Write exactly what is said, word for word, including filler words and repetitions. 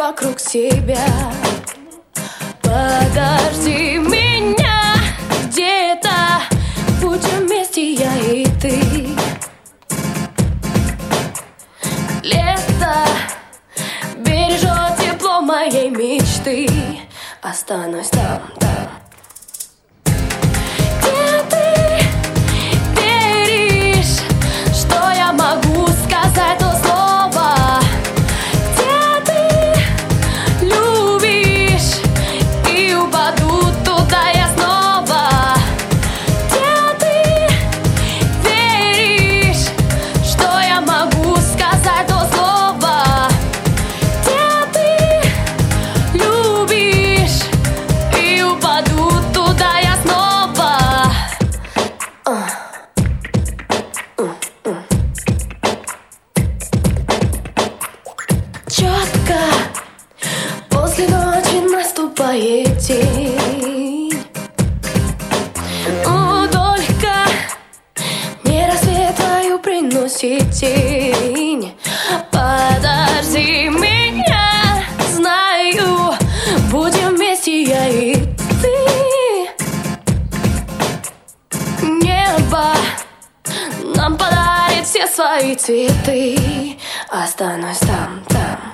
вокруг себя. Подожди меня где-то, будем вместе я и ты. Лето бережет тепло моей мечты. Останусь там, там. Где ты веришь, что я могу сказать то слово? Где ты любишь и упаду туда я снова? Где ты веришь, что я могу сказать то слово? Где ты любишь и упаду туда я снова? Четко после ночи наступает день. О, только не рассвет твою приносит тень. Подожди меня, знаю, будем вместе я и ты. Небо нам подарит все свои цветы. Останусь там, там.